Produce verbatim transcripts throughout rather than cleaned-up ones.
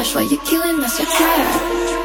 gosh, why you killing us, you're tired.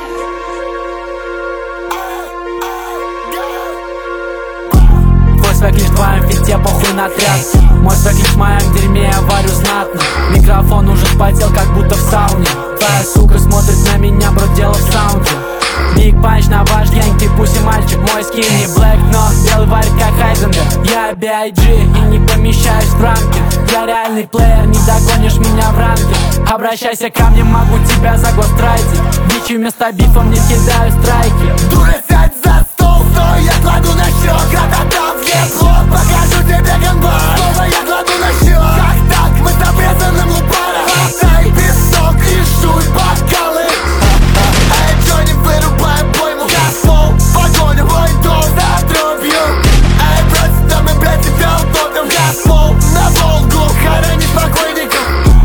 Твой свек лишь в твоем фите, похуй на тряске. Мой свек лишь в моем дерьме, я варю знатно. Микрофон уже спотел, как будто в сауне. Твоя сука смотрит на меня, бро, дело в саунде. Биг панч на ваш гэнг, ты пуси мальчик. Мой скинни блэк, но белый варит как Хайзенберг. Я би ай джи и не помещаюсь в рамки. Я реальный плеер, не догонишь меня в ранге. Обращайся ко мне, могу тебя загострайтить. Бичи вместо бифа мне кидают страйки. Дура, сядь за стол, стой, я кладу на счет. Когда там въебло, покажу тебе гандбар. Снова я кладу на счет. Как так, мы с обрезанным лупаром. Хватай песок и жуй бокалы. Эй, Джонни, вырубай пойму. Газпол, погоня, мой дом за дробью. Эй, брось, да мы, блядь, тебя утопим. Газпол, на Волгу, хоронить покойников.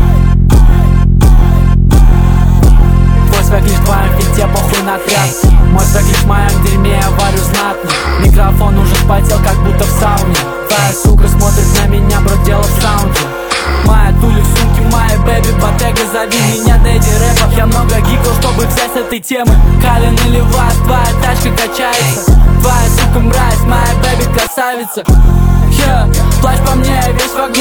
Твой свек лишь в твоем фите, похуй на тряске. Мой свек лишь в моем дерьме, я варю знатно. Микрофон уже спотел, как будто в сауне. Твоя сука смотрит на меня, бро, дело в саунде. Моя тули в сумке, моя бэби, Bottega, зови меня дэдди рэпов. Я много гикал, чтобы взять с этой темы. Калин или вас, твоя тачка качается. Твоя сука мразь, моя бэби красавица. Yeah, плачь по мне, весь вагон